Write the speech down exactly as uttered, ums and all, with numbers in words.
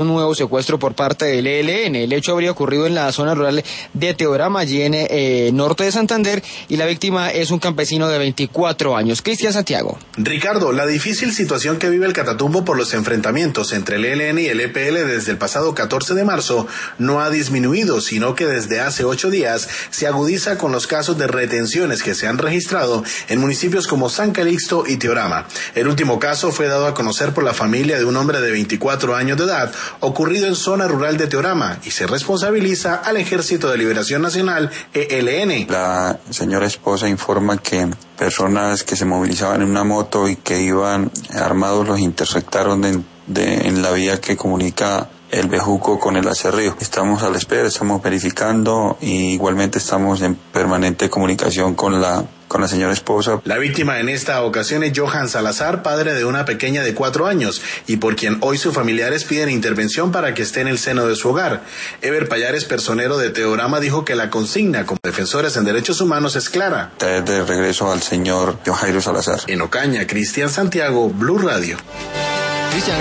Un nuevo secuestro por parte del E L N. El hecho habría ocurrido en la zona rural de Teorama, allí en eh, norte de Santander, y la víctima es un campesino de veinticuatro años. Cristian Santiago. Ricardo, la difícil situación que vive el Catatumbo por los enfrentamientos entre el E L N y el E P L desde el pasado catorce de marzo no ha disminuido, sino que desde hace ocho días se agudiza con los casos de retenciones que se han registrado en municipios como San Calixto y Teorama. El último caso fue dado a conocer por la familia de un hombre de veinticuatro años de edad, ocurrido en zona rural de Teorama, y se responsabiliza al Ejército de Liberación Nacional, E L N. La señora esposa informa que personas que se movilizaban en una moto y que iban armados los interceptaron de, de, en la vía que comunica el Bejuco con el Acerrío. Estamos a la espera, estamos verificando y igualmente estamos en permanente comunicación con la con la señora esposa. La víctima en esta ocasión es Johan Salazar, padre de una pequeña de cuatro años, y por quien hoy sus familiares piden intervención para que esté en el seno de su hogar. Ever Payares, personero de Teorama, dijo que la consigna como defensores en derechos humanos es clara. Traer de regreso al señor Johan Salazar. En Ocaña, Cristian Santiago, Blue Radio. Cristian,